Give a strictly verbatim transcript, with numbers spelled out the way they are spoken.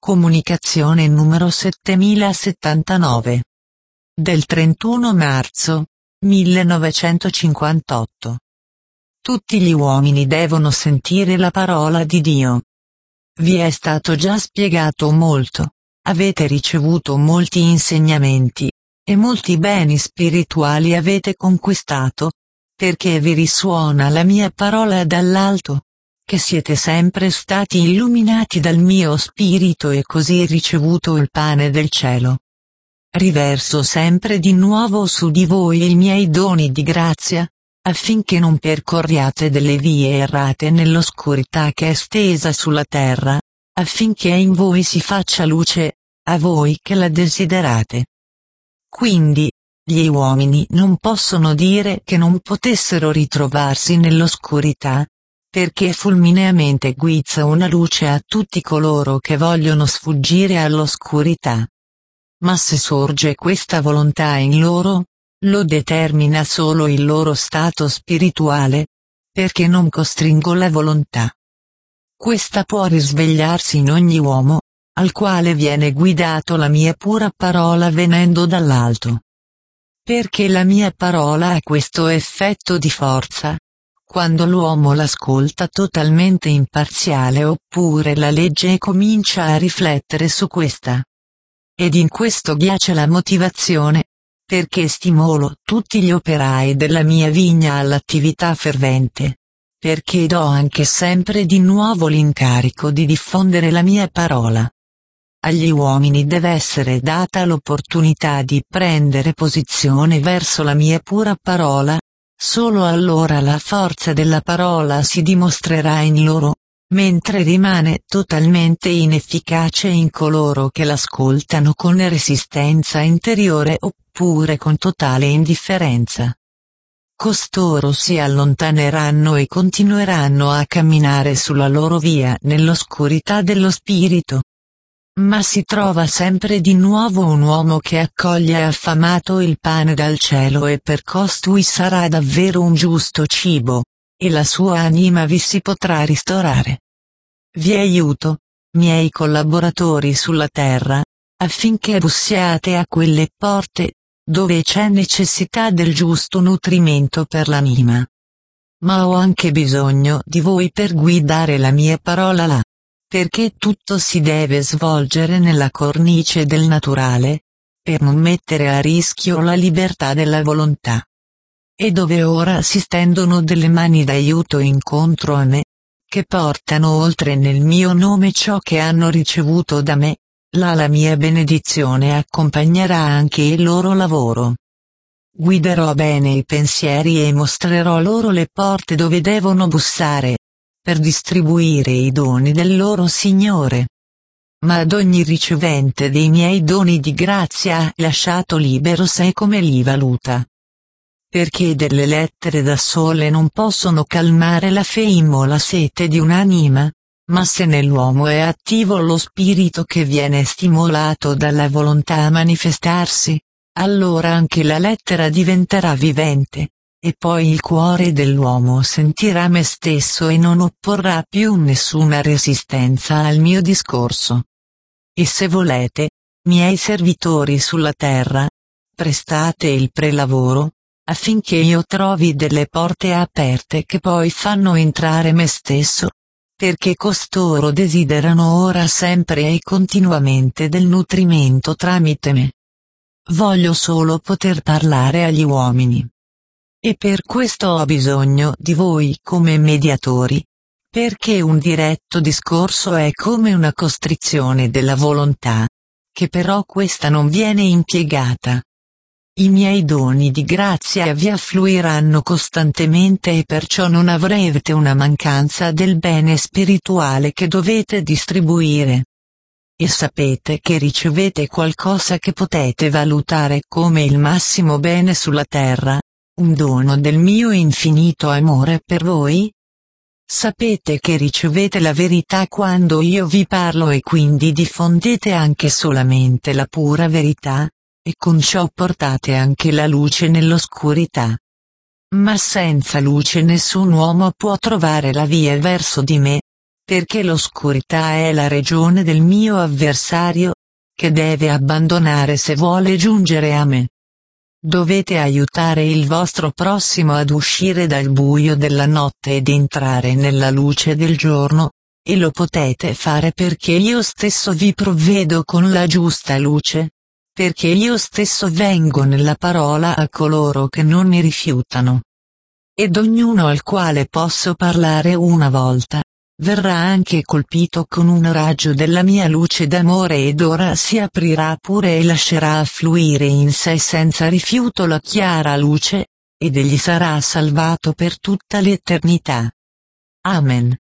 Comunicazione numero settemilasettantanove. Del trentuno marzo millenovecentocinquantotto. Tutti gli uomini devono sentire la parola di Dio. Vi è stato già spiegato molto, avete ricevuto molti insegnamenti, e molti beni spirituali avete conquistato, perché vi risuona la mia parola dall'alto, che siete sempre stati illuminati dal mio spirito e così ricevuto il pane del cielo. Riverso sempre di nuovo su di voi i miei doni di grazia, affinché non percorriate delle vie errate nell'oscurità che è stesa sulla terra, affinché in voi si faccia luce, a voi che la desiderate. Quindi, gli uomini non possono dire che non potessero ritrovarsi nell'oscurità, perché fulmineamente guizza una luce a tutti coloro che vogliono sfuggire all'oscurità. Ma se sorge questa volontà in loro, lo determina solo il loro stato spirituale, perché non costringo la volontà. Questa può risvegliarsi in ogni uomo, al quale viene guidato la mia pura parola venendo dall'alto. Perché la mia parola ha questo effetto di forza, quando l'uomo l'ascolta totalmente imparziale oppure la legge e comincia a riflettere su questa. Ed in questo ghiaccia la motivazione, perché stimolo tutti gli operai della mia vigna all'attività fervente, perché do anche sempre di nuovo l'incarico di diffondere la mia parola. Agli uomini deve essere data l'opportunità di prendere posizione verso la mia pura parola, solo allora la forza della parola si dimostrerà in loro, mentre rimane totalmente inefficace in coloro che l'ascoltano con resistenza interiore oppure con totale indifferenza. Costoro si allontaneranno e continueranno a camminare sulla loro via nell'oscurità dello spirito. Ma si trova sempre di nuovo un uomo che accoglie affamato il pane dal cielo e per costui sarà davvero un giusto cibo, e la sua anima vi si potrà ristorare. Vi aiuto, miei collaboratori sulla terra, affinché bussiate a quelle porte, dove c'è necessità del giusto nutrimento per l'anima. Ma ho anche bisogno di voi per guidare la mia parola là. Perché tutto si deve svolgere nella cornice del naturale, per non mettere a rischio la libertà della volontà. E dove ora si stendono delle mani d'aiuto incontro a me, che portano oltre nel mio nome ciò che hanno ricevuto da me, là la mia benedizione accompagnerà anche il loro lavoro. Guiderò bene i pensieri e mostrerò loro le porte dove devono bussare, per distribuire i doni del loro Signore. Ma ad ogni ricevente dei miei doni di grazia ha lasciato libero sé come li valuta. Perché delle lettere da sole non possono calmare la fame o la sete di un'anima, ma se nell'uomo è attivo lo spirito che viene stimolato dalla volontà a manifestarsi, allora anche la lettera diventerà vivente. E poi il cuore dell'uomo sentirà me stesso e non opporrà più nessuna resistenza al mio discorso. E se volete, miei servitori sulla terra, prestate il prelavoro, affinché io trovi delle porte aperte che poi fanno entrare me stesso, perché costoro desiderano ora sempre e continuamente del nutrimento tramite me. Voglio solo poter parlare agli uomini. E per questo ho bisogno di voi come mediatori, perché un diretto discorso è come una costrizione della volontà, che però questa non viene impiegata. I miei doni di grazia vi affluiranno costantemente e perciò non avrete una mancanza del bene spirituale che dovete distribuire. E sapete che ricevete qualcosa che potete valutare come il massimo bene sulla terra, un dono del mio infinito amore per voi? Sapete che ricevete la verità quando io vi parlo e quindi diffondete anche solamente la pura verità, e con ciò portate anche la luce nell'oscurità. Ma senza luce nessun uomo può trovare la via verso di me, perché l'oscurità è la regione del mio avversario, che deve abbandonare se vuole giungere a me. Dovete aiutare il vostro prossimo ad uscire dal buio della notte ed entrare nella luce del giorno, e lo potete fare perché io stesso vi provvedo con la giusta luce, perché io stesso vengo nella parola a coloro che non mi rifiutano. Ed ognuno al quale posso parlare una volta, verrà anche colpito con un raggio della mia luce d'amore ed ora si aprirà pure e lascerà affluire in sé senza rifiuto la chiara luce, ed egli sarà salvato per tutta l'eternità. Amen.